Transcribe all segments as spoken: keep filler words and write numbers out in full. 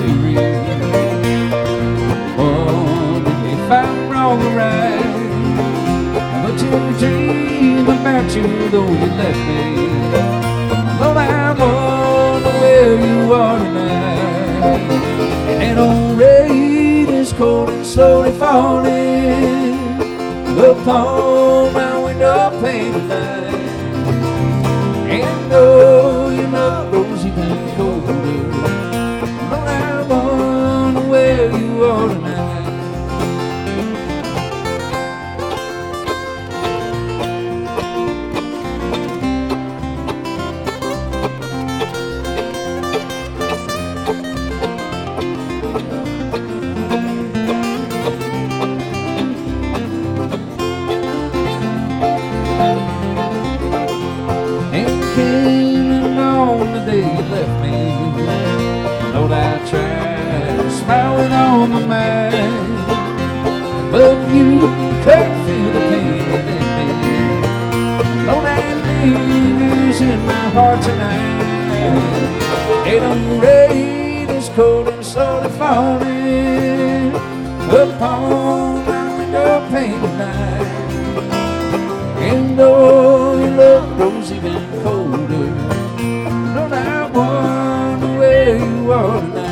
real. Wonder if I'm wrong or right, but to dream about you though you left me. Lord, I wonder where you are tonight. And old rain is cold and slowly falling upon my window pane tonight. And though your love grows even colder, Lord, I wonder where you are tonight. You left me, Lord, I tried to smile with all my mind, but you couldn't feel the pain within me. Lord, that news in my heart tonight. And the rain is cold and slowly falling upon my window pane tonight. And though your love grows even colder, Lord, I wonder where you are tonight.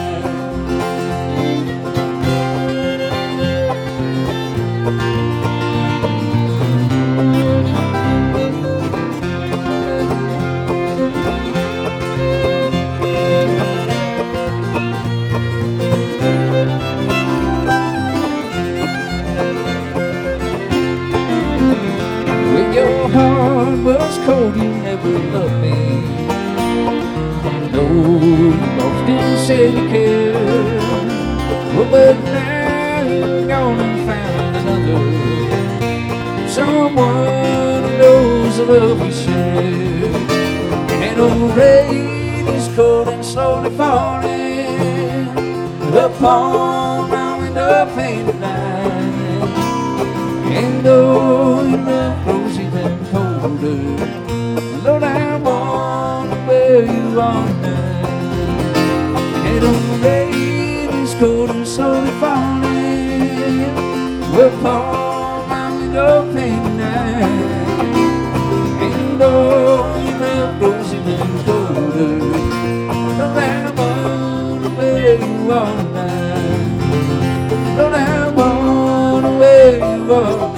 When your heart was cold, you never loved me. No, you often said you cared, well, but now you're gone and found another, someone who knows the love we share. And the rain is cold and slowly falling upon my window pane tonight. And though your love grows even colder, Lord, I wonder where you are now. And the rain is cold and slowly falling upon my window pane tonight. And though your love grows even colder, Lord, I wonder where you are now. Lord, I wonder where you are now.